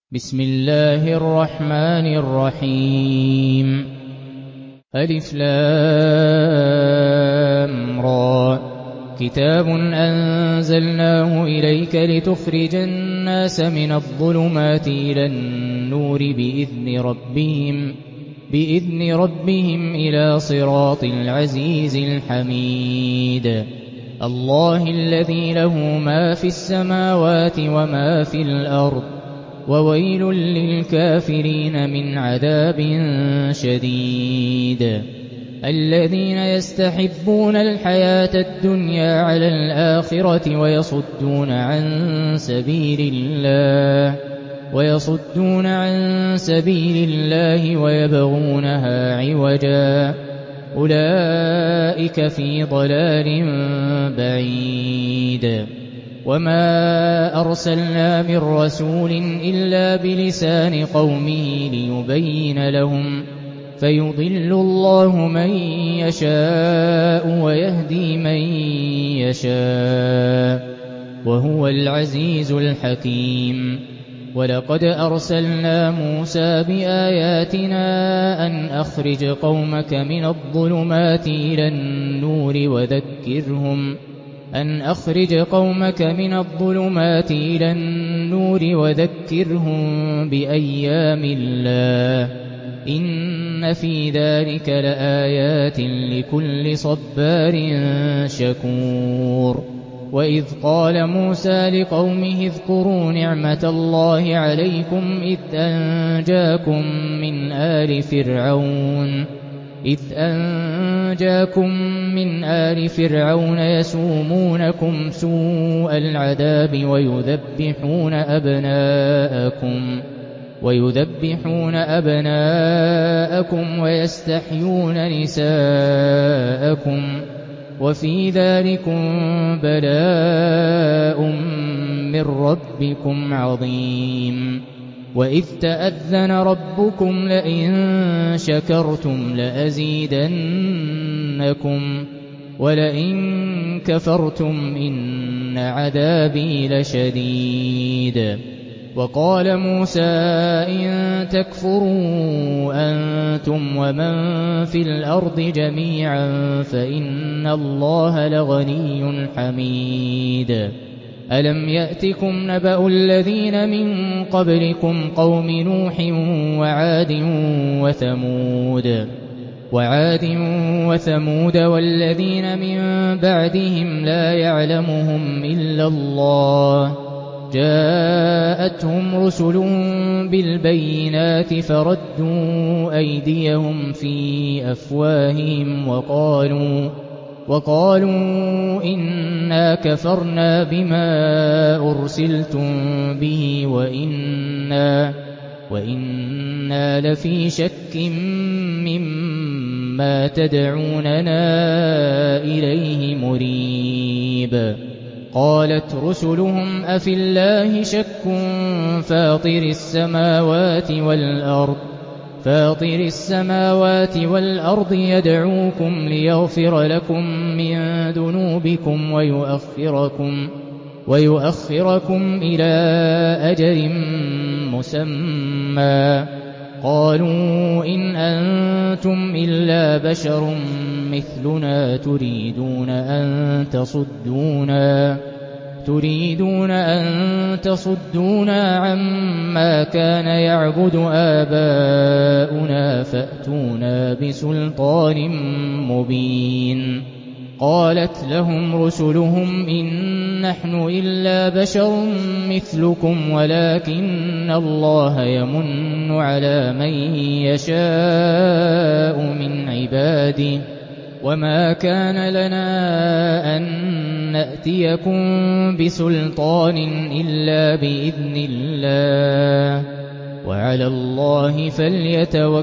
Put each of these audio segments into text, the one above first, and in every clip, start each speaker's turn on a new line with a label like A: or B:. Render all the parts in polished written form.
A: بسم الله الرحمن الرحيم ألف لام را كتاب أنزلناه إليك لتخرج الناس من الظلمات إلى النور بإذن ربهم إلى صراط العزيز الحميد الله الذي له ما في السماوات وما في الأرض وويل للكافرين من عذاب شديد الذين يستحبون الحياة الدنيا على الآخرة ويصدون عن سبيل الله ويبغونها عوجا أولئك في ضلال بعيد وما أرسلنا من رسول إلا بلسان قومه ليبين لهم فيضل الله من يشاء ويهدي من يشاء وهو العزيز الحكيم ولقد أرسلنا موسى بآياتنا أن أخرج قومك من الظلمات إلى النور وذكرهم بأيام الله إن في ذلك لآيات لكل صبار شكور وإذ قال موسى لقومه اذكروا نعمة الله عليكم إذ أنجاكم من آل فرعون يسومونكم سوء العذاب ويذبحون أبناءكم ويستحيون نساءكم وفي ذلكم بلاء من ربكم عظيم وإذ تأذن ربكم لئن شكرتم لأزيدنكم ولئن كفرتم إن عذابي لشديد وقال موسى إن تكفروا أنتم ومن في الأرض جميعا فإن الله لغني حميد ألم يأتكم نبأ الذين من قبلكم قوم نوح وعاد وثمود والذين من بعدهم لا يعلمهم إلا الله جاءتهم رسلهم بالبينات فردوا أيديهم في أفواههم وقالوا إنا كفرنا بما أرسلتم به وإنا لفي شك مما تدعوننا إليه مريب قالت رسلهم أفي الله شك فاطر السماوات والأرض يدعوكم ليغفر لكم من ذنوبكم ويؤخركم إلى أجل مسمى قالوا إن أنتم إلا بشر مثلنا تريدون أن تصدونا عما كان يعبد آباؤنا فأتونا بسلطان مبين قالت لهم رسلهم إن نحن إلا بشر مثلكم ولكن الله يمن على من يشاء من عباده وما كان لنا أن نأتيكم بسلطان إلا بإذن الله وعلى الله فليتوكل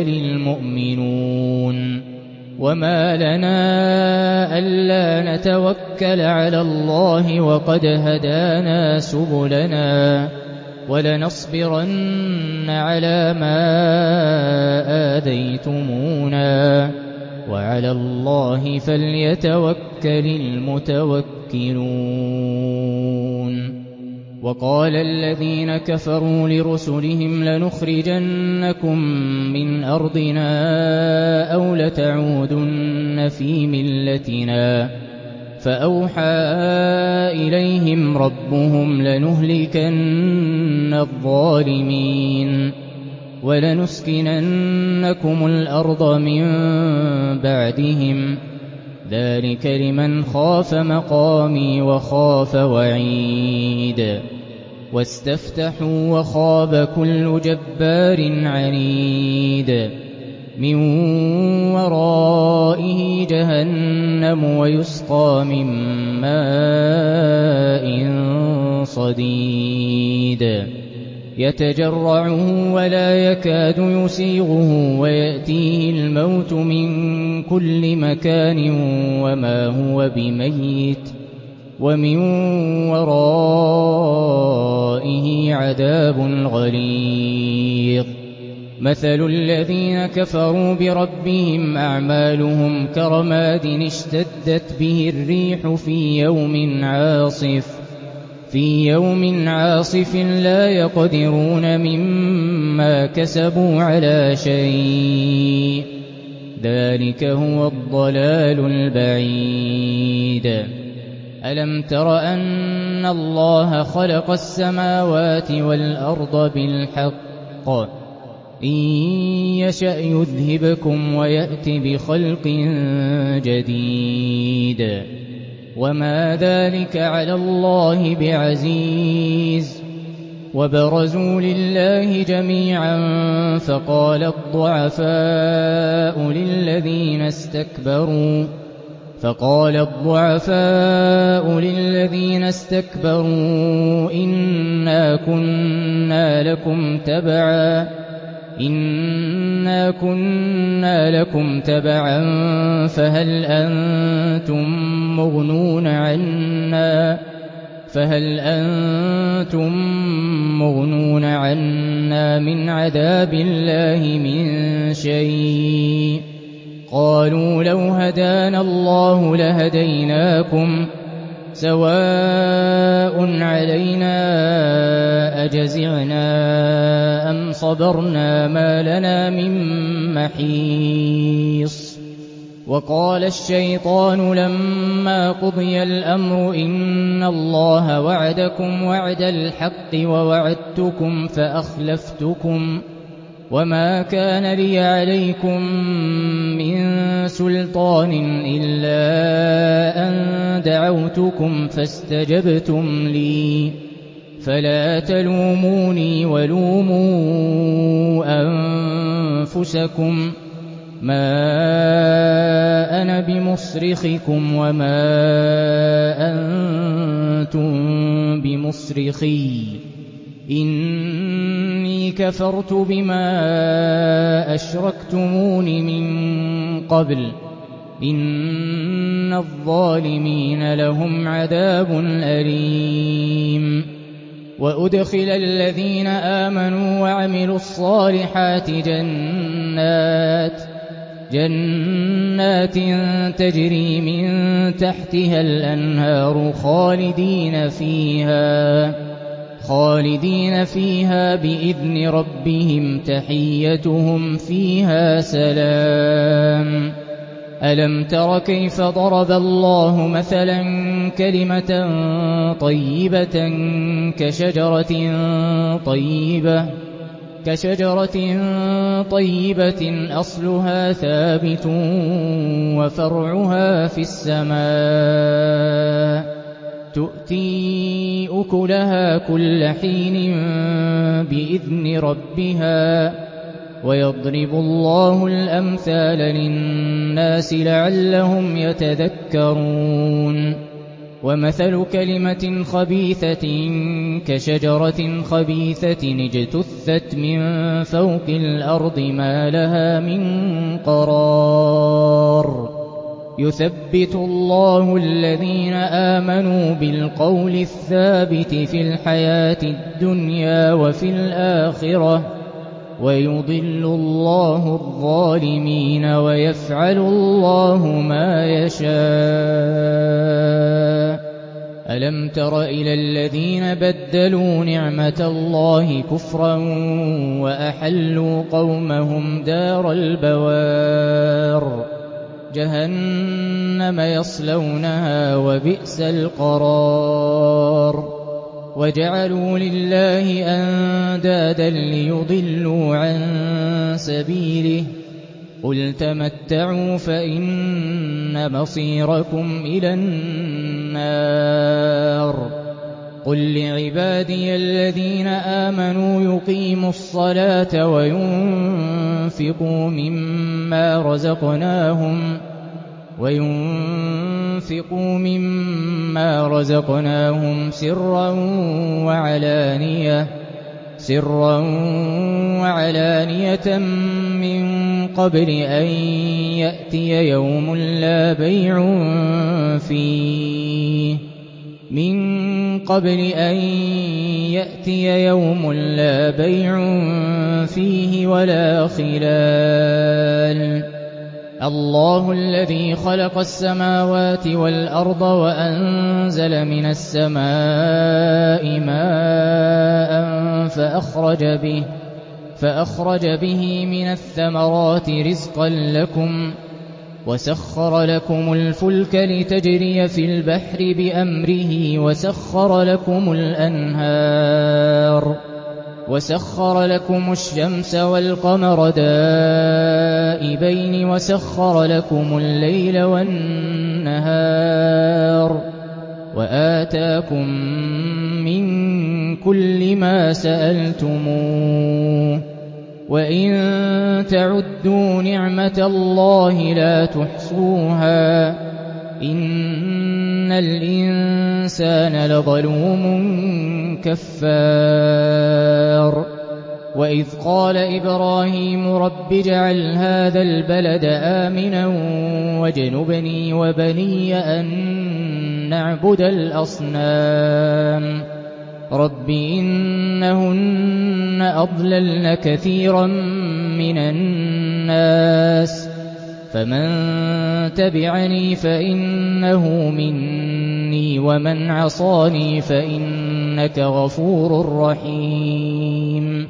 A: المؤمنون وما لنا ألا نتوكل على الله وقد هدانا سبلنا ولنصبرن على ما آذيتمونا وعلى الله فليتوكل المتوكلون وقال الذين كفروا لرسلهم لنخرجنكم من أرضنا أو لتعودن في ملتنا فأوحى إليهم ربهم لنهلكن الظالمين ولنسكننكم الأرض من بعدهم ذلك لمن خاف مقامي وخاف وعيد واستفتحوا وخاب كل جبار عنيد من ورائه جهنم ويسقى من ماء صديد يتجرعه ولا يكاد يسيغه ويأتيه الموت من كل مكان وما هو بميت ومن ورائه عذاب غليظ مثل الذين كفروا بربهم أعمالهم كرماد اشتدت به الريح في يوم عاصف لا يقدرون مما كسبوا على شيء ذلك هو الضلال البعيد ألم تر أن الله خلق السماوات والأرض بالحق إن يشأ يذهبكم ويأت بخلق جديد وما ذلك على الله بعزيز وبرزوا لله جميعا فقال الضعفاء للذين استكبروا إنا كنا لكم تبعا فهل أنتم مغنون عنا من عذاب الله من شيء قالوا لو هدانا الله لهديناكم سواء علينا أجزعنا أم صبرنا ما لنا من محيص وقال الشيطان لما قضي الأمر إن الله وعدكم وعد الحق ووعدتكم فأخلفتكم وما كان لي عليكم من سلطان إلا أن دعوتكم فاستجبتم لي فلا تلوموني ولوموا أنفسكم ما أنا بمصرخكم وما أنتم بمصرخي إني كفرت بما أشركتمون من قبل إن الظالمين لهم عذاب أليم وأدخل الذين آمنوا وعملوا الصالحات جنات تجري من تحتها الأنهار خالدين فيها بإذن ربهم تحيتهم فيها طيبة ألم تر كيف ضرب الله مثلا كلمة طيبة كشجرة طيبة أصلها ثابت وفرعها في السماء تؤتي أكلها كل حين بإذن ربها ويضرب الله الأمثال للناس لعلهم يتذكرون ومثل كلمة خبيثة كشجرة خبيثة اجتثت من فوق الأرض ما لها من قرار يثبت الله الذين آمنوا بالقول الثابت في الحياة الدنيا وفي الآخرة ويضل الله الظالمين ويفعل الله ما يشاء ألم تر إلى الذين بدلوا نعمة الله كفرا وأحلوا قومهم دار البوار جهنم يصلونها وبئس القرار وجعلوا لله أندادا ليضلوا عن سبيله قل تمتعوا فإن مصيركم إلى النار قل لعبادي الذين آمنوا يقيموا الصلاة وينفقوا مما رزقناهم سرا وعلانية من قبل أن يأتي يوم لا بيع فيه ولا خلال الله الذي خلق السماوات والأرض وأنزل من السماء ماء فأخرج به من الثمرات رزقا لكم وسخر لكم الفلك لتجري في البحر بأمره وسخر لكم الأنهار وسخر لكم الشمس والقمر دائبين وسخر لكم الليل والنهار وآتاكم من كل ما سألتموه وإن تعدوا نعمة الله لا تحصوها إن الإنسان لظلوم كفار وإذ قال إبراهيم رب اجعل هذا البلد آمنا واجنبني وبني أن نعبد الأصنام رب إنهن أضللن كثيرا من الناس فمن تبعني فإنه مني ومن عصاني فإنك غفور رحيم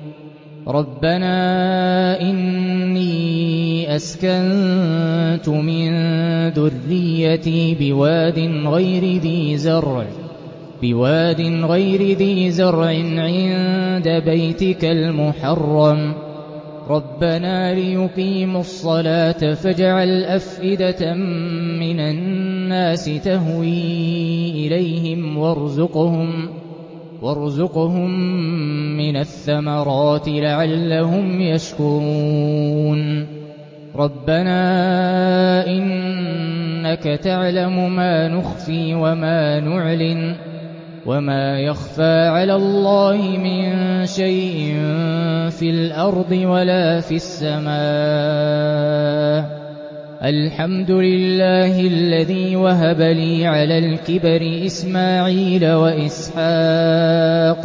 A: ربنا إني أسكنت من ذريتي بواد غير ذي زرع عند بيتك المحرم ربنا ليقيموا الصلاة فاجعل أفئدة من الناس تهوي إليهم وارزقهم من الثمرات لعلهم يشكرون ربنا إنك تعلم ما نخفي وما نعلن وما يخفى على الله من شيء في الأرض ولا في السماء الحمد لله الذي وهب لي على الكبر إسماعيل وإسحاق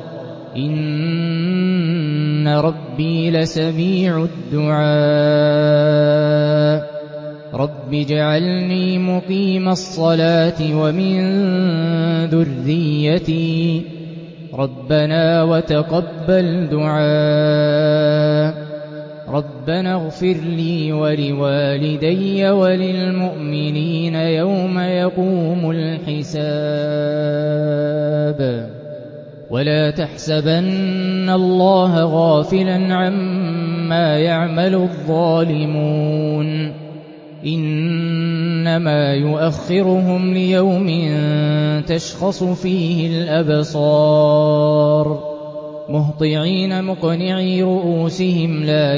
A: إن ربي لسميع الدعاء رب اجعلني مقيم الصلاة ومن ذريتي ربنا وتقبل دعاء ربنا اغفر لي ولوالدي وللمؤمنين يوم يقوم الحساب ولا تحسبن الله غافلا عما يعمل الظالمون إنما يؤخرهم ليوم تشخص فيه الأبصار مهطعين مقنعي رؤوسهم لا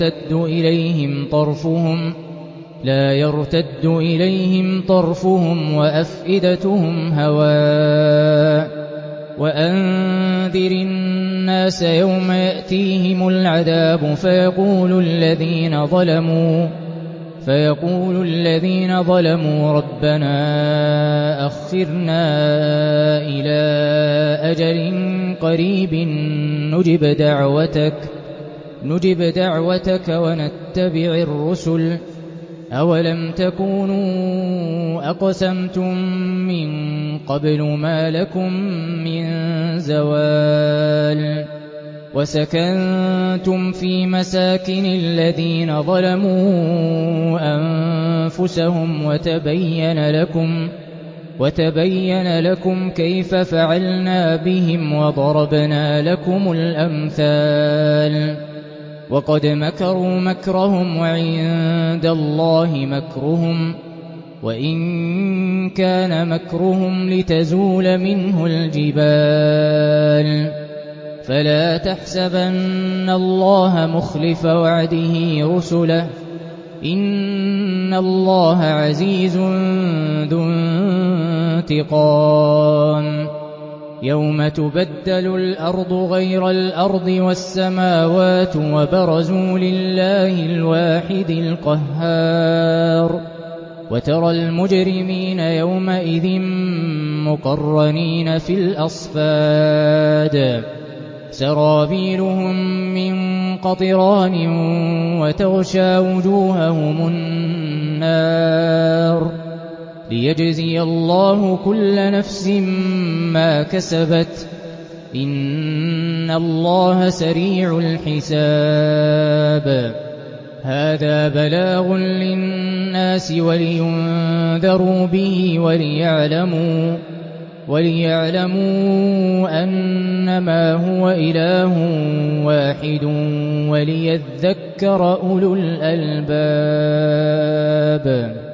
A: يرتد إليهم طرفهم وأفئدتهم هواء وأنذر الناس يوم يأتيهم العذاب فيقول الذين ظلموا ربنا أخرنا إلى أجل قريب نجب دعوتك ونتبع الرسل أَوَلَمْ تَكُونُوا أَقْسَمْتُم مِّن قَبْلُ مَا لَكُم مِّن زَوَالٍ وَسَكَنتُمْ فِي مَسَاكِنِ الَّذِينَ ظَلَمُوا أَنفُسَهُمْ وَتَبَيَّنَ لَكُمْ كَيْفَ فَعَلْنَا بِهِمْ وَضَرَبْنَا لَكُمُ الْأَمْثَالَ وَقَدْ مَكَرُوا مَكْرَهُمْ وَعِندَ اللَّهِ مَكْرُهُمْ وَإِن كَانَ مَكْرُهُمْ لِتَزُولَ مِنْهُ الْجِبَالُ فَلَا تَحْسَبَنَّ اللَّهَ مُخْلِفَ وَعْدِهِ رُسُلَهُ ۗ إِنَّ اللَّهَ عَزِيزٌ ذُو انتِقَامٍ يَوْمَ تُبَدَّلُ الْأَرْضُ غَيْرَ الْأَرْضِ وَالسَّمَاوَاتُ وَبَرَزُوا لِلَّهِ الْوَاحِدِ الْقَهَّارِ وَتَرَى الْمُجْرِمِينَ يَوْمَئِذٍ مُّقَرَّنِينَ فِي الْأَصْفَادِ سَرَابِيلُهُم مِّن قَطِرَانٍ وَتَغْشَىٰ وُجُوهَهُمُ النَّارُ لِيَجْزِيَ اللَّهُ كُلَّ نَفْسٍ مَّا كَسَبَتْ ۚ إِنَّ اللَّهَ سَرِيعُ الْحِسَابِ هَٰذَا بَلَاغٌ لِّلنَّاسِ وَلِيُنذَرُوا بِهِ وَلِيَعْلَمُوا أَنَّمَا هُوَ إِلَٰهٌ وَاحِدٌ وَلِيَذَّكَّرَ أُولُو الْأَلْبَابِ